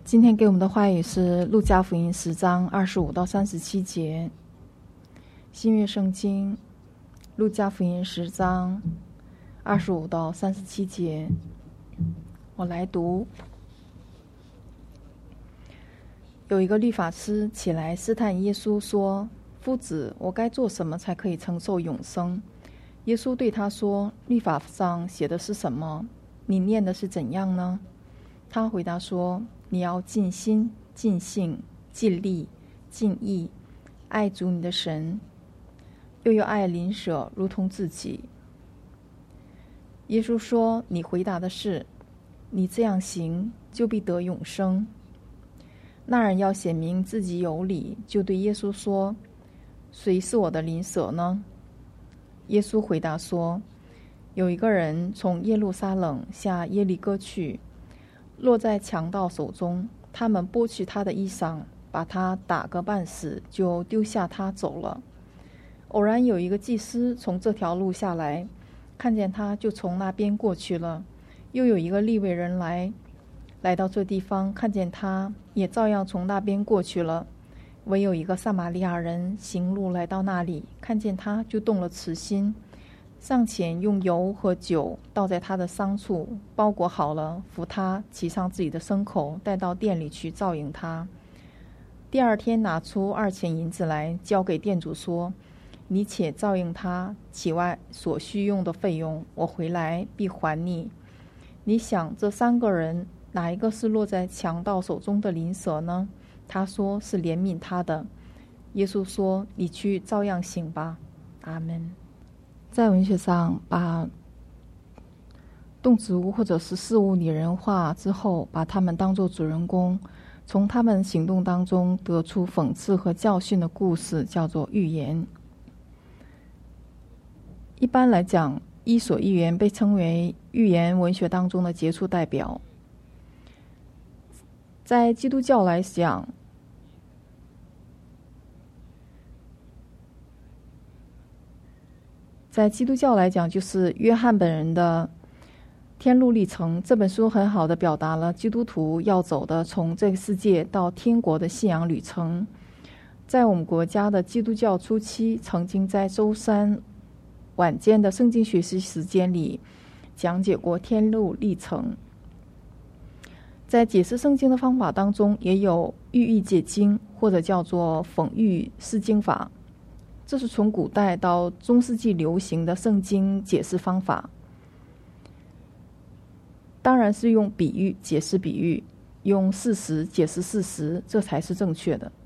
今天给我们的话语是路加福音10章25到37节。新约圣经路加福音10章25到37节，我来读。有一个律法师起来试探耶稣说：夫子，我该做什么才可以承受永生？耶稣对他说：律法上写的是什么？你念的是怎样呢？他回答说：你要尽心、尽性、尽力、尽意爱主你的神，又要爱邻舍如同自己。耶稣说：你回答的是，你这样行就必得永生。那人要显明自己有理，就对耶稣说：谁是我的邻舍呢？耶稣回答说：有一个人从耶路撒冷下耶利哥去，落在强盗手中，他们剥去他的衣裳，把他打个半死，就丢下他走了。偶然有一个祭司从这条路下来，看见他，就从那边过去了。又有一个利未人来到这地方，看见他，也照样从那边过去了。唯有一个撒玛利亚人行路来到那里，看见他，就动了慈心，上前用油和酒倒在他的伤处，包裹好了，扶他骑上自己的牲口，带到店里去照应他。第二天拿出2钱银子来，交给店主说：你且照应他，其外所需用的费用，我回来必还你。你想这3个人哪一个是落在强盗手中的邻舍呢？他说是怜悯他的。耶稣说：你去照样行吧。阿们。在文学上，把动植物或者是事物拟人化之后，把他们当作主人公，从他们行动当中得出讽刺和教训的故事，叫做寓言。一般来讲，伊索寓言被称为寓言文学当中的杰出代表。在基督教来讲，就是约翰本人的天路历程。这本书很好的表达了基督徒要走的从这个世界到天国的信仰旅程。在我们国家的基督教初期，曾经在周三晚间的圣经学习时间里讲解过天路历程。在解释圣经的方法当中，也有寓意解经，或者叫做讽喻释经法。这是从古代到中世纪流行的圣经解释方法。当然是用比喻解释比喻，用事实解释事实，这才是正确的。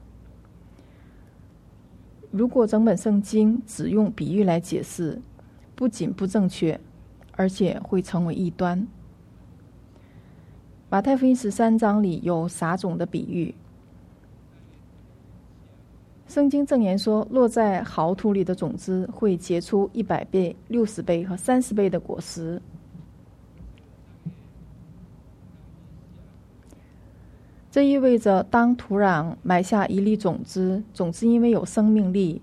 如果整本圣经只用比喻来解释，不仅不正确，而且会成为异端。马太福音13章里有撒种的比喻。圣经箴言说，落在好土里的种子会结出100倍、60倍和30倍的果实。这意味着，当土壤埋下一粒种子，种子因为有生命力，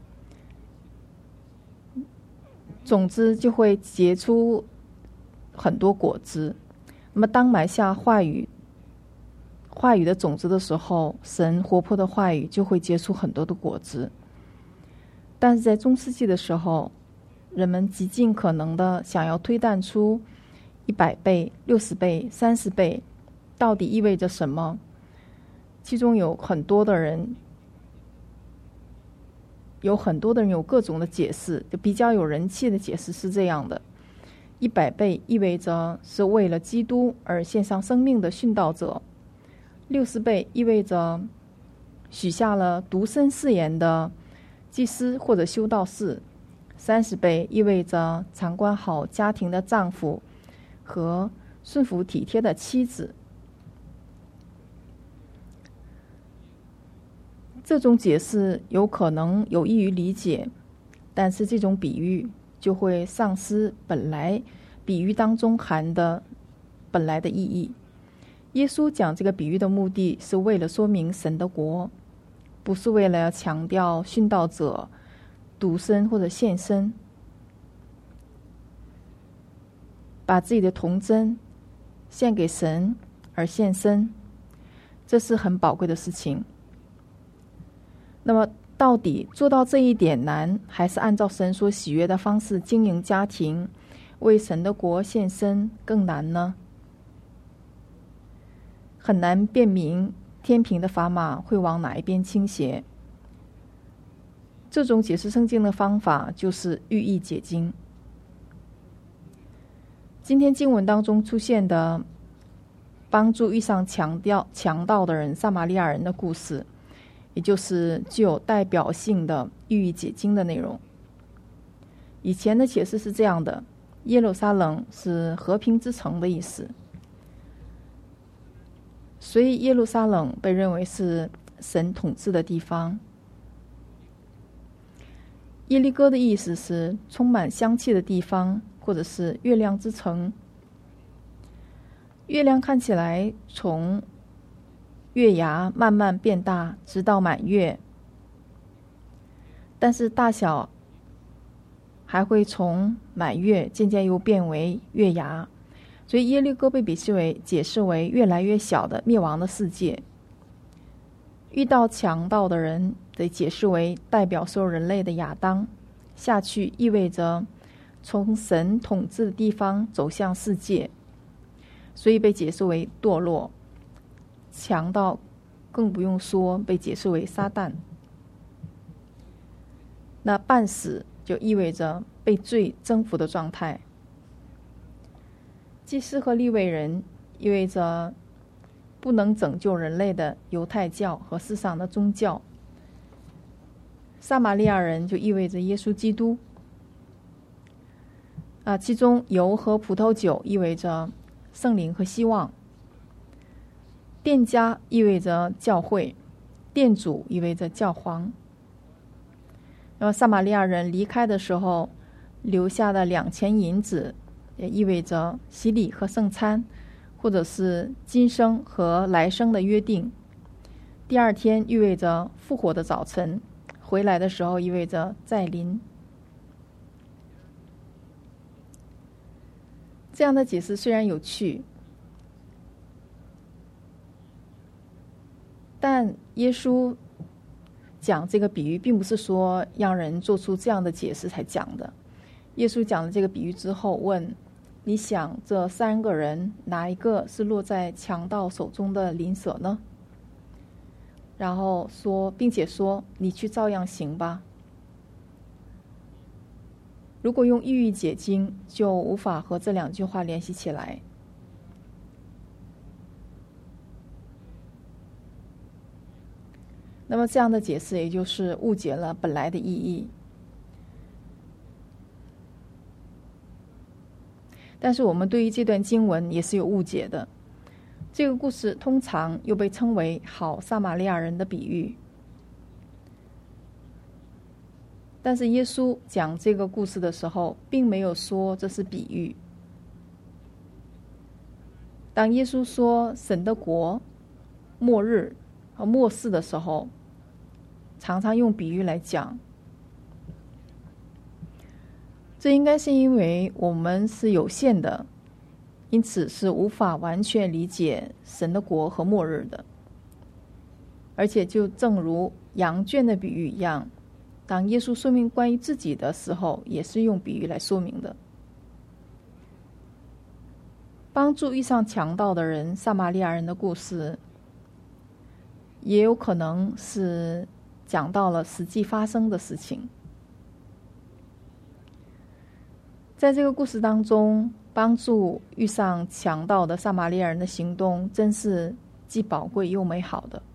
种子就会结出很多果子。那么当埋下话语的种子的时候，神活泼的话语就会结出很多的果子。但是在中世纪的时候，人们极尽可能的想要推断出100倍、60倍、30倍到底意味着什么。其中有很多的人有各种的解释，就比较有人气的解释是这样的：100倍意味着是为了基督而献上生命的殉道者；60倍意味着许下了独身誓言的祭司或者修道士；30倍意味着常管好家庭的丈夫和顺服体贴的妻子。这种解释有可能有益于理解，但是这种比喻就会丧失本来比喻当中含的本来的意义。耶稣讲这个比喻的目的是为了说明神的国，不是为了要强调殉道者独身或者献身，把自己的童真献给神而献身。 这是很宝贵的事情。那么到底做到这一点难，还是按照神所喜悦的方式经营家庭，为神的国献身更难呢？很难辨明天平的砝码会往哪一边倾斜。这种解释圣经的方法就是寓意解经。今天经文当中出现的帮助遇上强盗的人撒玛利亚人的故事，也就是具有代表性的寓意解经的内容。以前的解释是这样的：耶路撒冷是和平之城的意思，所以耶路撒冷被认为是神统治的地方。耶利哥的意思是充满香气的地方，或者是月亮之城。月亮看起来从月牙慢慢变大，直到满月，但是大小还会从满月渐渐又变为月牙，所以耶利哥被解释为越来越小的灭亡的世界。遇到强盗的人被解释为代表所有人类的亚当，下去意味着从神统治的地方走向世界，所以被解释为堕落。强盗更不用说，被解释为撒旦。那半死就意味着被罪征服的状态。祭司和利未人意味着不能拯救人类的犹太教和世上的宗教。撒玛利亚人就意味着耶稣基督。其中油和葡萄酒意味着圣灵和希望。店家意味着教会，店主意味着教皇。那么撒玛利亚人离开的时候留下的2000银子，也意味着洗礼和圣餐，或者是今生和来生的约定。第二天意味着复活的早晨，回来的时候意味着再临。这样的解释虽然有趣，但耶稣讲这个比喻并不是说让人做出这样的解释才讲的。耶稣讲了这个比喻之后问，你想这3个人哪一个是落在强盗手中的邻舍呢？然后说，并且说，你去照样行吧。如果用寓意解经，就无法和这2句话联系起来。那么这样的解释也就是误解了本来的意义。但是我们对于这段经文也是有误解的。这个故事通常又被称为好撒玛利亚人的比喻。但是耶稣讲这个故事的时候并没有说这是比喻。当耶稣说神的国末日和末世的时候，常常用比喻来讲。这应该是因为我们是有限的，因此是无法完全理解神的国和末日的。而且就正如羊圈的比喻一样，当耶稣说明关于自己的时候，也是用比喻来说明的。帮助遇上强盗的人撒玛利亚人的故事，也有可能是讲到了实际发生的事情。在这个故事当中，帮助遇上强盗的撒玛利亚人的行动真是既宝贵又美好的。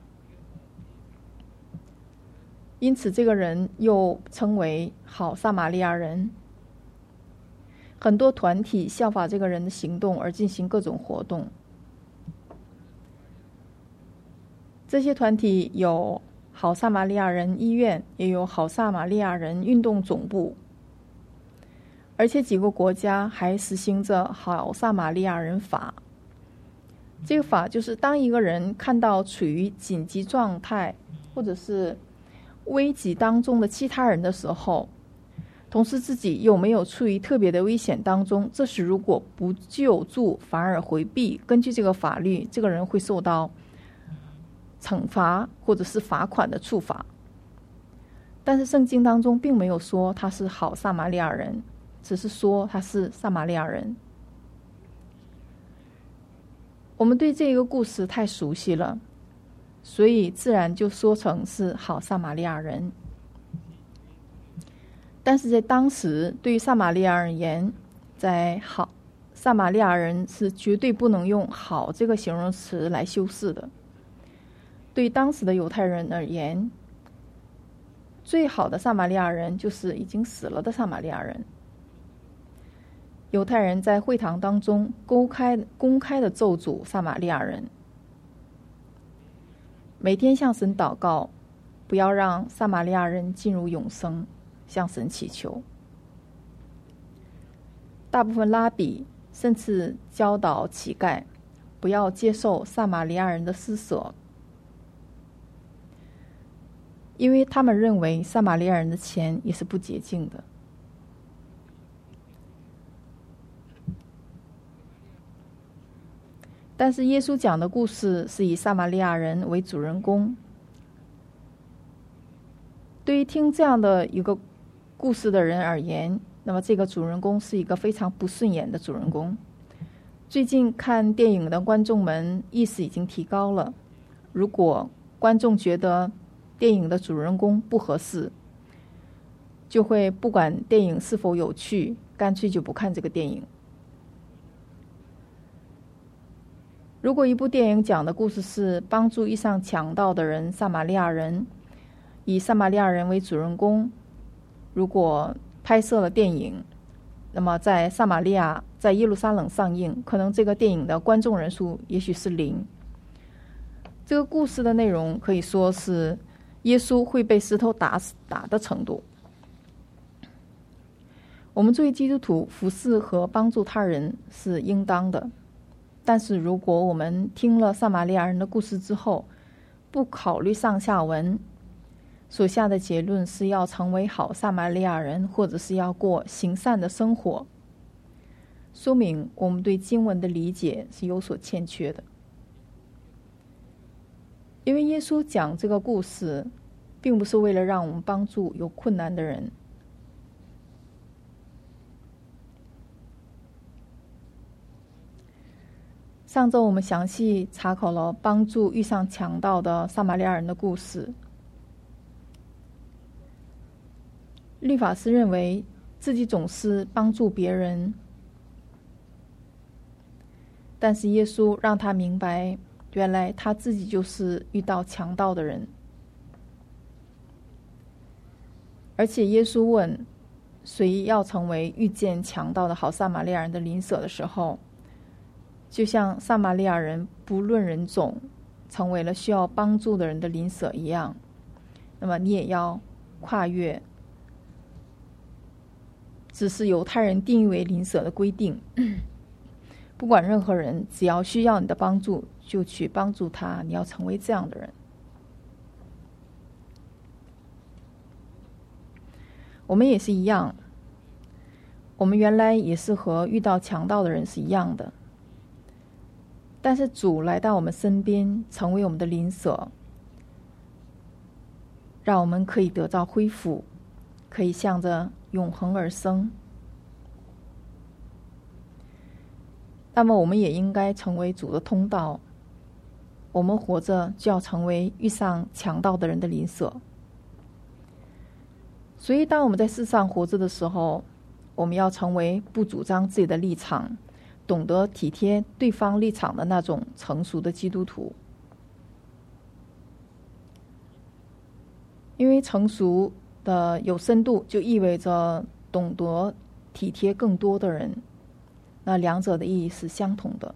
因此这个人又称为好撒玛利亚人。很多团体效法这个人的行动而进行各种活动。这些团体有好撒玛利亚人医院，也有好撒玛利亚人运动总部，而且几个国家还实行着好撒玛利亚人法。这个法就是当一个人看到处于紧急状态或者是危急当中的其他人的时候，同时自己又没有处于特别的危险当中，这时如果不救助反而回避，根据这个法律，这个人会受到惩罚或者是罚款的处罚。但是圣经当中并没有说他是好撒玛利亚人，只是说他是撒玛利亚人。我们对这个故事太熟悉了，所以自然就说成是好撒玛利亚人。但是在当时，对于撒玛利亚而言，撒玛利亚人是绝对不能用好这个形容词来修饰的。对于当时的犹太人而言，最好的撒玛利亚人就是已经死了的撒玛利亚人。犹太人在会堂当中公开的咒诅撒玛利亚人，每天向神祷告，不要让撒玛利亚人进入永生，向神祈求。大部分拉比甚至教导乞丐不要接受撒玛利亚人的施舍，因为他们认为撒玛利亚人的钱也是不洁净的。但是耶稣讲的故事是以撒玛利亚人为主人公。对于听这样的一个故事的人而言，那么这个主人公是一个非常不顺眼的主人公。最近看电影的观众们意识已经提高了，如果观众觉得电影的主人公不合适，就会不管电影是否有趣，干脆就不看这个电影。如果一部电影讲的故事是帮助遇上强盗的人撒玛利亚人，以撒玛利亚人为主人公，如果拍摄了电影，那么在撒玛利亚在耶路撒冷上映，可能这个电影的观众人数也许是0。这个故事的内容可以说是耶稣会被石头打的程度。我们作为基督徒，服侍和帮助他人是应当的，但是如果我们听了撒玛利亚人的故事之后，不考虑上下文，所下的结论是要成为好撒玛利亚人，或者是要过行善的生活，说明我们对经文的理解是有所欠缺的。因为耶稣讲这个故事，并不是为了让我们帮助有困难的人。上周我们详细查考了帮助遇上强盗的撒玛利亚人的故事。律法师认为自己总是帮助别人，但是耶稣让他明白，原来他自己就是遇到强盗的人。而且耶稣问谁要成为遇见强盗的好撒玛利亚人的邻舍的时候，就像撒玛利亚人不论人种成为了需要帮助的人的邻舍一样，那么你也要跨越只是犹太人定义为邻舍的规定，不管任何人，只要需要你的帮助就去帮助他，你要成为这样的人。我们也是一样，我们原来也是和遇到强盗的人是一样的，但是主来到我们身边，成为我们的邻舍，让我们可以得到恢复，可以向着永恒而生。那么我们也应该成为主的通道，我们活着就要成为遇上强盗的人的邻舍。所以当我们在世上活着的时候，我们要成为不主张自己的立场，懂得体贴对方立场的那种成熟的基督徒。因为成熟的有深度就意味着懂得体贴更多的人，那两者的意义是相同的。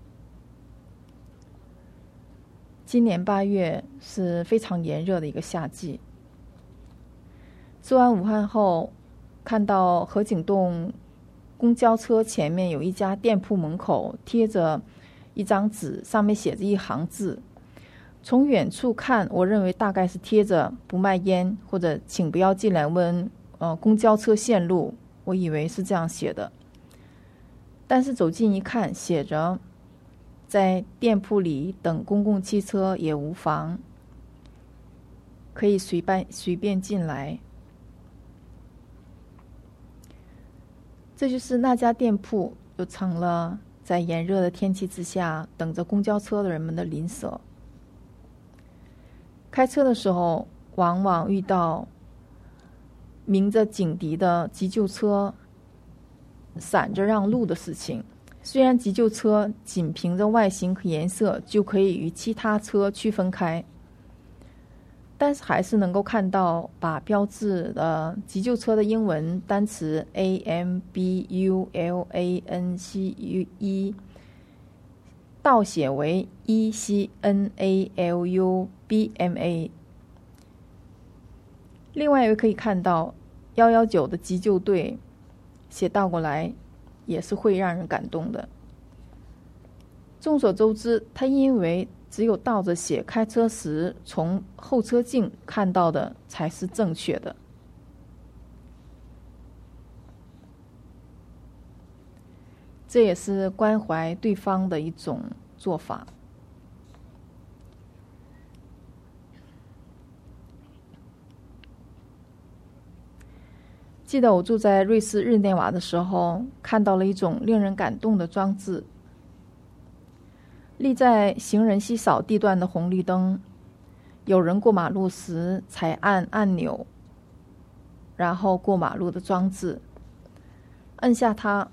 今年8月是非常炎热的一个夏季，吃完午饭后，看到河景洞公交车前面有一家店铺门口贴着一张纸，上面写着一行字。从远处看，我认为大概是贴着不卖烟，或者请不要进来问公交车线路，我以为是这样写的。但是走近一看，写着在店铺里等公共汽车也无妨，可以随便进来。这就是那家店铺就成了在炎热的天气之下等着公交车的人们的邻舍。开车的时候往往遇到鸣着警笛的急救车闪着让路的事情。虽然急救车仅凭着外形和颜色就可以与其他车区分开，但是还是能够看到把标志的急救车的英文单词 ambulance 倒写为 ECNALUBMA。 另外也可以看到119的急救队写倒过来，也是会让人感动的。众所周知，他因为只有倒着写，开车时从后车镜看到的才是正确的。这也是关怀对方的一种做法。记得我住在瑞士日内瓦的时候，看到了一种令人感动的装置。立在行人稀少地段的红绿灯，有人过马路时才按按钮，然后过马路的装置，按下它，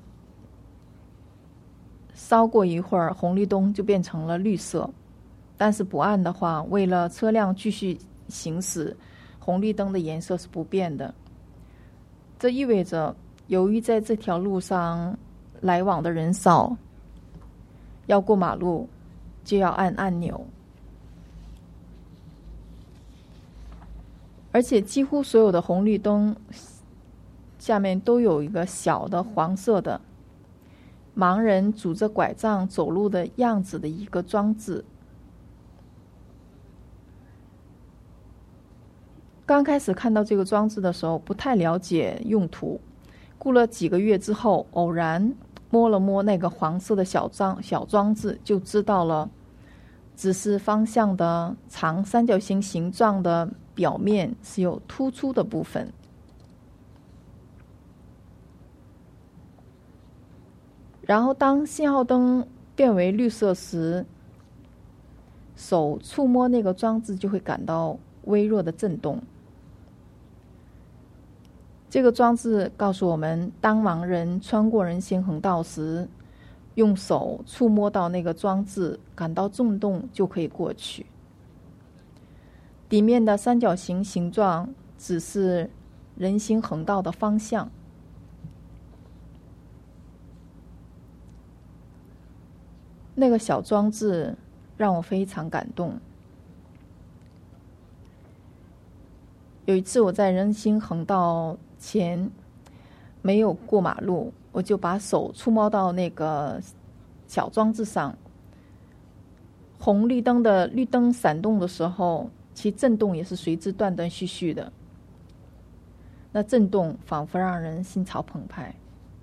稍过一会儿红绿灯就变成了绿色，但是不按的话，为了车辆继续行驶，红绿灯的颜色是不变的。这意味着由于在这条路上来往的人少，要过马路就要按按钮，而且几乎所有的红绿灯下面都有一个小的黄色的盲人拄着拐杖走路的样子的一个装置。刚开始看到这个装置的时候不太了解用途，过了几个月之后，偶然摸了摸那个黄色的小装置，就知道了指示方向的长三角形形状的表面是有突出的部分。然后当信号灯变为绿色时，手触摸那个装置就会感到微弱的震动。这个装置告诉我们，当盲人穿过人行横道时，用手触摸到那个装置，感到震动就可以过去。底面的三角形形状指示人行横道的方向。那个小装置让我非常感动。有一次我在人行横道前没有过马路，我就把手触摸到那个小装置上，红绿灯的绿灯闪动的时候，其震动也是随之断断续续的，那震动仿佛让人心潮澎湃。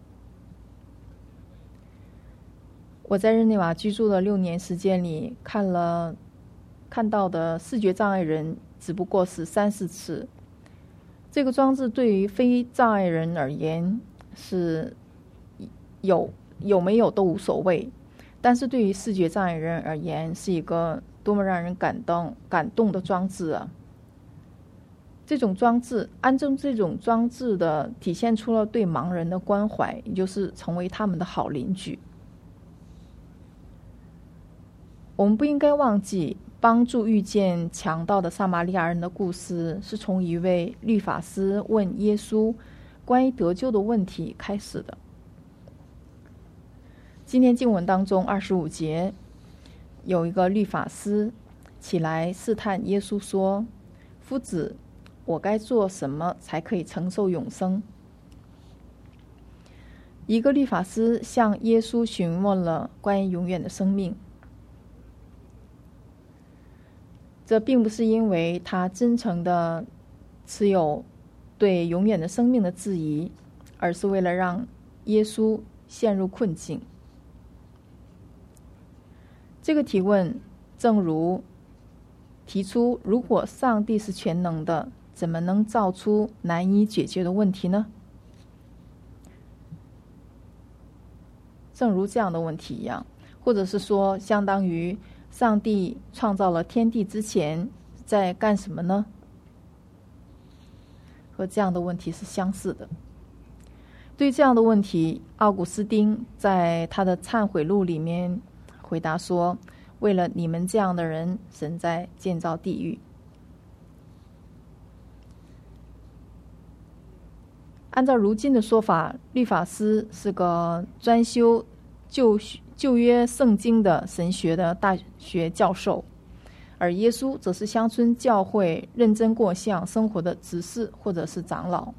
我在日内瓦居住的6年时间里，看到的视觉障碍人只不过是3-4次。这个装置对于非障碍人而言是有没有都无所谓，但是对于视觉障碍人而言是一个多么让人感动的装置啊！这种装置安装这种装置的体现出了对盲人的关怀，也就是成为他们的好邻居。我们不应该忘记，帮助遇见强盗的撒玛利亚人的故事是从一位律法师问耶稣关于得救的问题开始的。今天经文当中25节有一个律法师起来试探耶稣说：夫子，我该做什么才可以承受永生？一个律法师向耶稣询问了关于永远的生命。这并不是因为他真诚的持有对永远的生命的质疑，而是为了让耶稣陷入困境。 这个提问正如提出，如果上帝是全能的，怎么能造出难以解决的问题呢？正如这样的问题一样，或者是说，相当于上帝创造了天地之前在干什么呢？和这样的问题是相似的。对这样的问题，奥古斯丁在他的忏悔录里面回答说，为了你们这样的人，神在建造地狱。按照如今的说法，律法师是个专修旧约圣经的神学的大学教授，而耶稣则是乡村教会认真过向生活的执事或者是长老。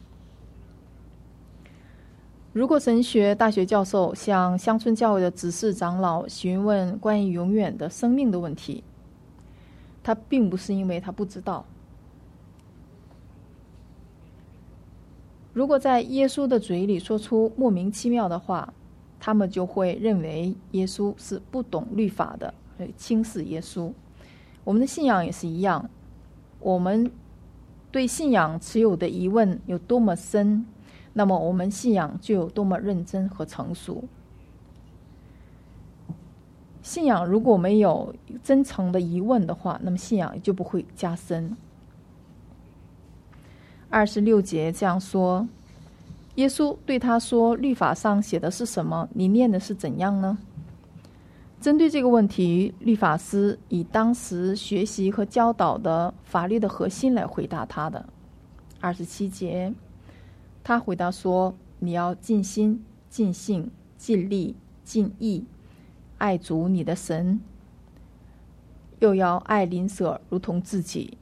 如果神学大学教授向乡村教会的执事长老询问关于永远的生命的问题，他并不是因为他不知道。如果在耶稣的嘴里说出莫名其妙的话，他们就会认为耶稣是不懂律法的，轻视耶稣。我们的信仰也是一样，我们对信仰持有的疑问有多么深，那么我们信仰就有多么认真和成熟。信仰如果没有真诚的疑问的话，那么信仰就不会加深。26节这样说，耶稣对他说，律法上写的是什么？你念的是怎样呢？针对这个问题，律法师以当时学习和教导的法律的核心来回答他的。27节，他回答说，你要尽心、尽性、尽力、尽意爱主你的神，又要爱邻舍如同自己。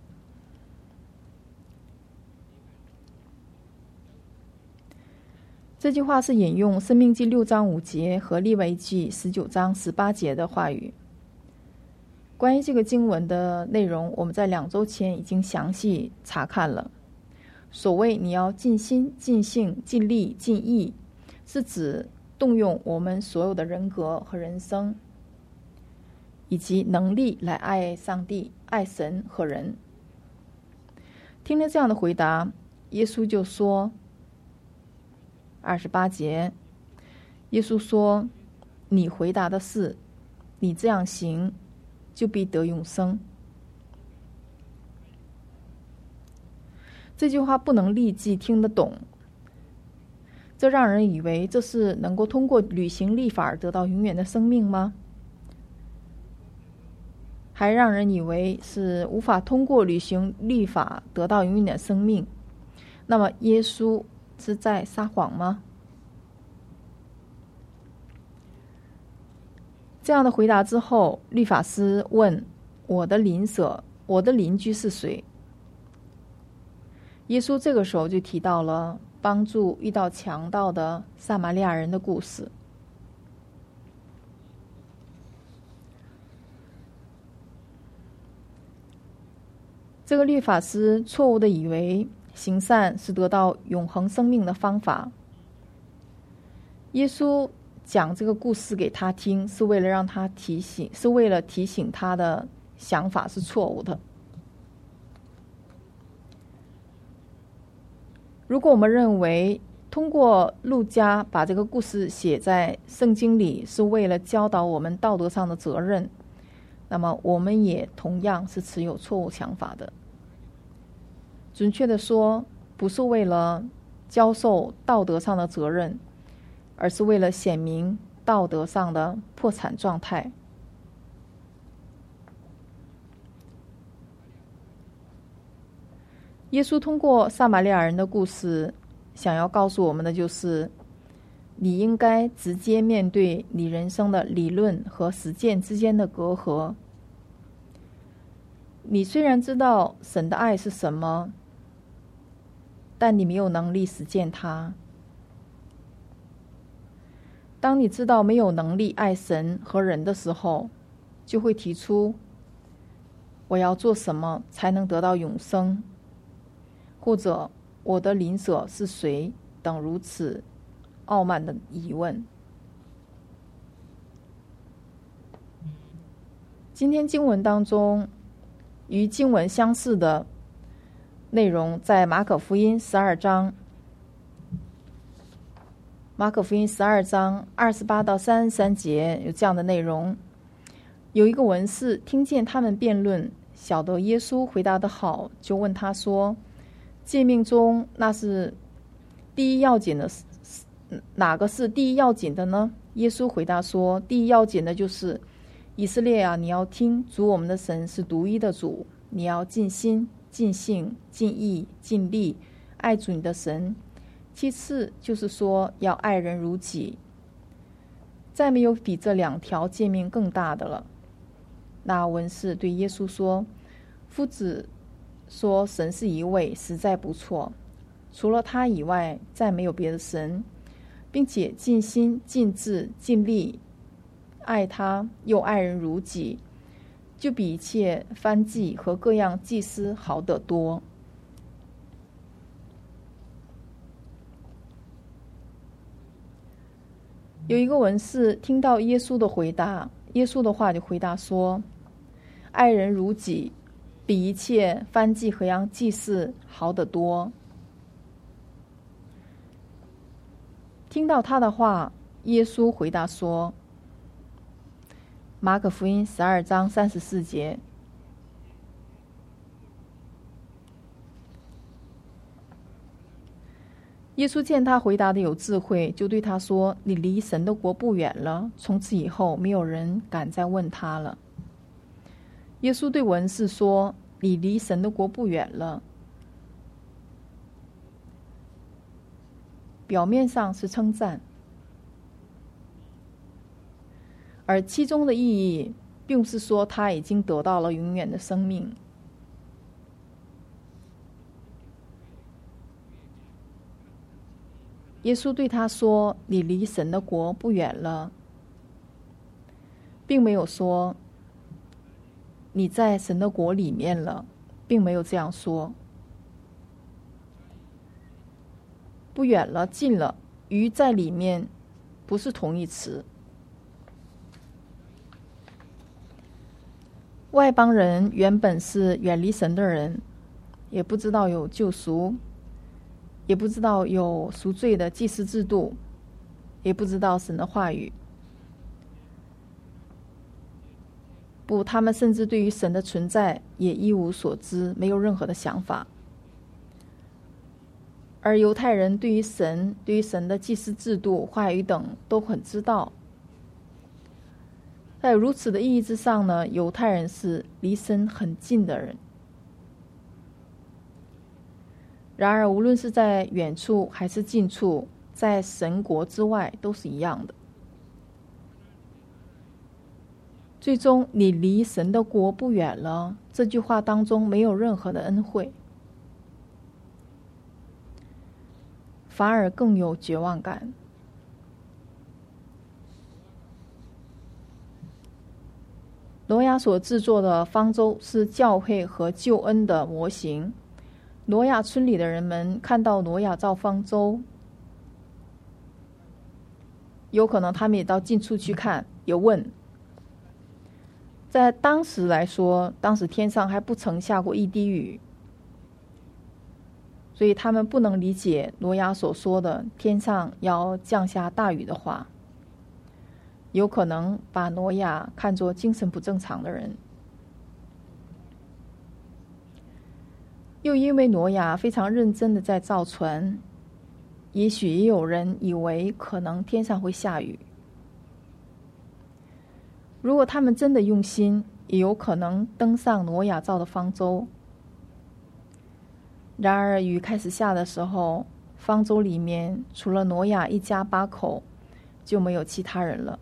这句话是引用《申命记》6章5节和《利未记》19章18节的话语。关于这个经文的内容，我们在2周前已经详细查看了。所谓你要尽心、尽性、尽力、尽意，是指动用我们所有的人格和人生，以及能力来爱上帝、爱神和人。听了这样的回答，耶稣就说，28节，耶稣说，你回答的是，你这样行，就必得永生。这句话不能立即听得懂，这让人以为这是能够通过履行律法而得到永远的生命吗？还让人以为是无法通过履行律法得到永远的生命。那么耶稣是在撒谎吗？这样的回答之后，律法师问，我的邻舍，我的邻居是谁？耶稣这个时候就提到了帮助遇到强盗的撒玛利亚人的故事。这个律法师错误地以为行善是得到永恒生命的方法。耶稣讲这个故事给他听，是为了让他提醒他的想法是错误的。如果我们认为通过路加把这个故事写在圣经里是为了教导我们道德上的责任，那么我们也同样是持有错误想法的。准确的说，不是为了教授道德上的责任，而是为了显明道德上的破产状态。耶稣通过撒玛利亚人的故事，想要告诉我们的就是，你应该直接面对你人生的理论和实践之间的隔阂。你虽然知道神的爱是什么，但你没有能力实践它。当你知道没有能力爱神和人的时候，就会提出，我要做什么才能得到永生？或者我的邻舍是谁等如此傲慢的疑问。 今天经文当中与经文相似的内容在马可福音12章28到33节有这样的内容。有一个文士听见他们辩论，晓得耶稣回答得好，就问他说，诫命中那是第一要紧的，哪个是第一要紧的呢？耶稣回答说，第一要紧的就是以色列啊，你要听，主我们的神是独一的主，你要尽心尽性尽意尽力爱主你的神。其次就是说要爱人如己，再没有比这2条诫命更大的了。那文士对耶稣说，夫子说神是一位，实在不错，除了他以外再没有别的神，并且尽心尽智尽力爱他，又爱人如己，就比一切燔祭和各样祭司好得多。有一个文士听到耶稣的回答，耶稣的话就回答说，爱人如己比一切燔祭和样祭祀好得多。听到他的话，耶稣回答说，马可福音12章34节，耶稣见他回答的有智慧，就对他说，你离神的国不远了。从此以后没有人敢再问他了。耶稣对文士说，你离神的国不远了，表面上是称赞，而其中的意义并不是说他已经得到了永远的生命。耶稣对他说，你离神的国不远了，并没有说你在神的国里面了，并没有这样说。不远了，近了，与在里面不是同义词。外邦人原本是远离神的人，也不知道有救赎，也不知道有赎罪的祭司制度，也不知道神的话语。不，他们甚至对于神的存在也一无所知，没有任何的想法。而犹太人对于神的祭司制度、话语等都很知道。在如此的意义之上呢，犹太人是离神很近的人。然而无论是在远处还是近处，在神国之外都是一样的。最终你离神的国不远了，这句话当中没有任何的恩惠，反而更有绝望感。挪亚所制作的方舟是教会和救恩的模型。挪亚村里的人们看到挪亚造方舟，有可能他们也到近处去看，也问。在当时来说，当时天上还不曾下过一滴雨，所以他们不能理解挪亚所说的天上要降下大雨的话，有可能把挪亚看作精神不正常的人。又因为挪亚非常认真的在造船，也许也有人以为可能天上会下雨。如果他们真的用心，也有可能登上挪亚造的方舟。然而雨开始下的时候，方舟里面除了挪亚一家8口，就没有其他人了。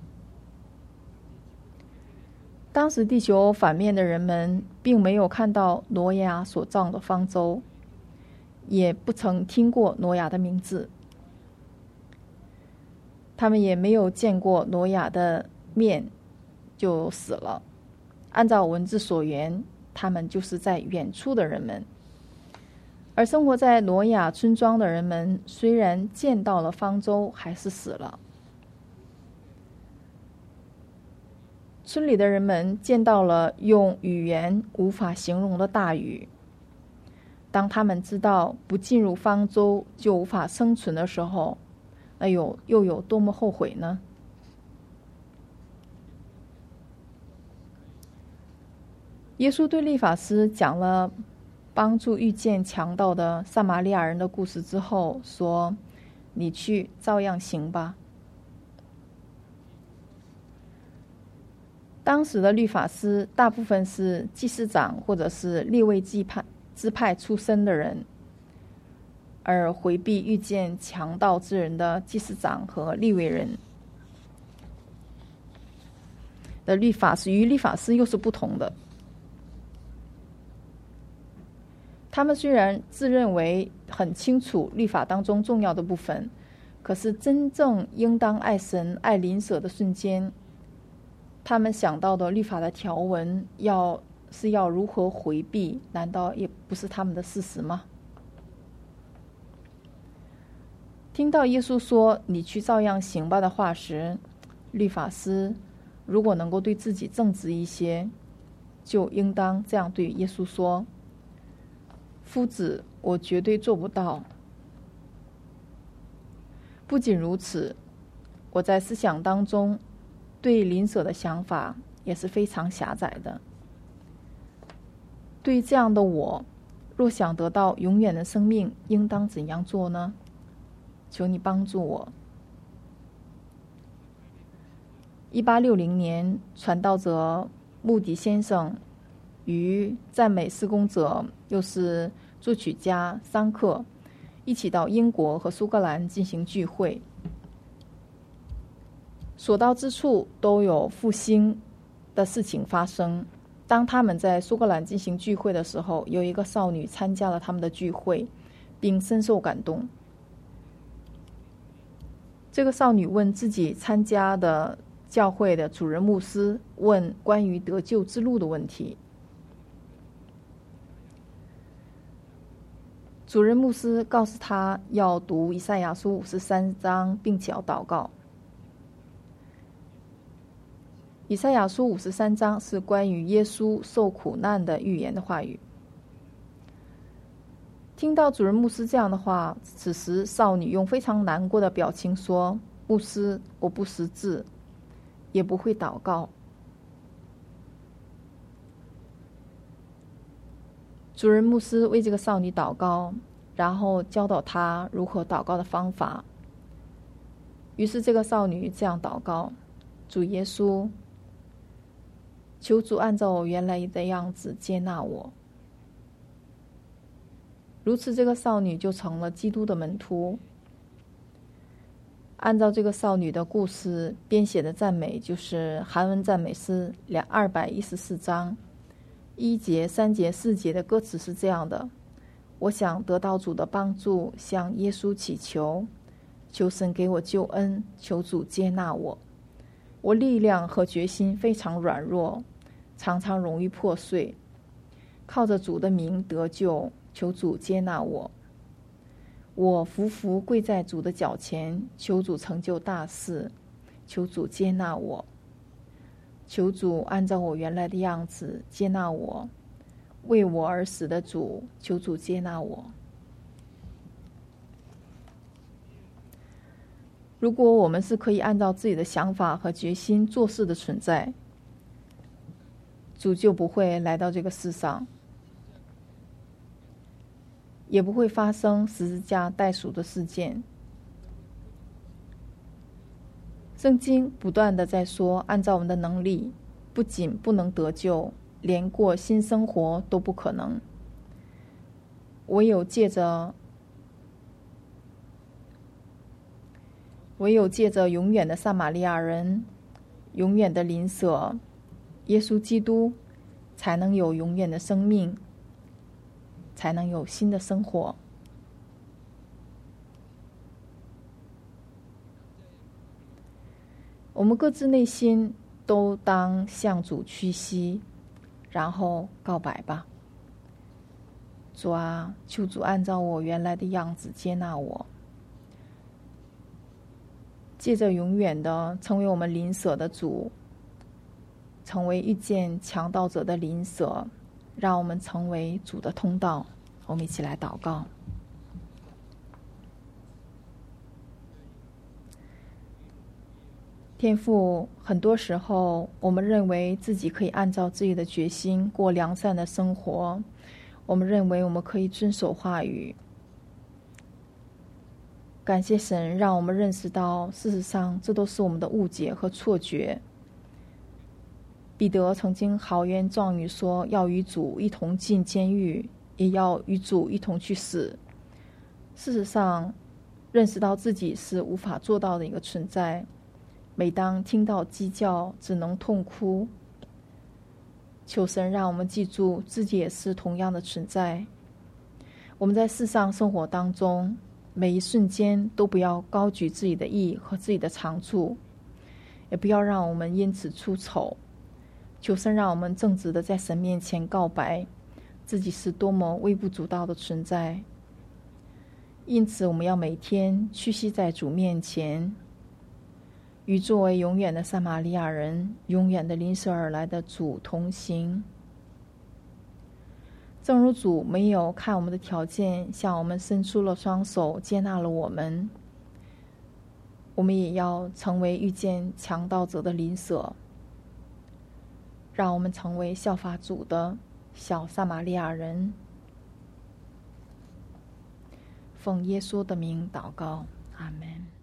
当时地球反面的人们并没有看到挪亚所造的方舟，也不曾听过挪亚的名字，他们也没有见过挪亚的面就死了。按照文字所言，他们就是在远处的人们。而生活在挪亚村庄的人们虽然见到了方舟，还是死了。 村里的人们见到了用语言无法形容的大雨。当他们知道不进入方舟就无法生存的时候，又有多么后悔呢？耶稣对律法师讲了帮助遇见强盗的撒玛利亚人的故事之后，说：“你去照样行吧。”当时的律法师大部分是祭司长或者是利未支派出身的人，而回避遇见强盗之人的祭司长和利未人的律法师与律法师又是不同的。他们虽然自认为很清楚律法当中重要的部分，可是真正应当爱神爱邻舍的瞬间，他们想到的律法的条文要如何回避，难道也不是他们的事实吗？听到耶稣说“你去照样行吧”的话时，律法师如果能够对自己正直一些，就应当这样对耶稣说：“夫子，我绝对做不到。”不仅如此，我在思想当中对邻舍的想法也是非常狭窄的。对这样的我，若想得到永远的生命，应当怎样做呢？求你帮助我。1860年，传道者穆迪先生与赞美事工者又是作曲家桑克一起到英国和苏格兰进行聚会，所到之处都有复兴的事情发生。当他们在苏格兰进行聚会的时候，有一个少女参加了他们的聚会，并深受感动。这个少女问自己参加的教会的主任牧师问关于得救之路的问题。主任牧师告诉他要读以赛亚书53章，并且要祷告。以赛亚书53章是关于耶稣受苦难的预言的话语。听到主任牧师这样的话，此时少女用非常难过的表情说：“牧师，我不识字，也不会祷告。”主任牧师为这个少女祷告，然后教导她如何祷告的方法。于是这个少女这样祷告：“主耶稣，求主按照我原来的样子接纳我。”如此，这个少女就成了基督的门徒。按照这个少女的故事编写的赞美，就是韩文赞美诗214章1节、3节、4节的歌词是这样的：我想得到主的帮助，向耶稣祈求，求神给我救恩，求主接纳我。我力量和决心非常软弱，常常容易破碎，靠着主的名得救，求主接纳我。我匍匐跪在主的脚前，求主成就大事，求主接纳我。求主按照我原来的样子接纳我，为我而死的主，求主接纳我。如果我们是可以按照自己的想法和决心做事的存在，主就不会来到这个世上，也不会发生十字架代赎的事件。圣经不断的在说，按照我们的能力，不仅不能得救，连过新生活都不可能。唯有借着永远的撒玛利亚人，永远的邻舍耶稣基督，才能有永远的生命，才能有新的生活。我们各自内心都当向主屈膝，然后告白吧。主啊，求主按照我原来的样子接纳我，借着永远的成为我们邻舍的主， 成为遇见强盗者的邻舍，让我们成为主的通道。我们一起来祷告。天父，很多时候我们认为自己可以按照自己的决心过良善的生活，我们认为我们可以遵守话语。感谢神，让我们认识到事实上这都是我们的误解和错觉。彼得曾经豪言壮语说要与主一同进监狱，也要与主一同去死。事实上，认识到自己是无法做到的一个存在，每当听到鸡叫只能痛哭。求神让我们记住自己也是同样的存在。我们在世上生活当中，每一瞬间都不要高举自己的义和自己的长处，也不要让我们因此出丑。求神让我们正直的在神面前告白自己是多么微不足道的存在。因此我们要每天屈膝在主面前，与作为永远的撒玛利亚人，永远的邻舍而来的主同行。正如主没有看我们的条件，向我们伸出了双手，接纳了我们，我们也要成为遇见强盗者的邻舍，让我们成为效法主的小撒玛利亚人。奉耶稣的名祷告，阿们。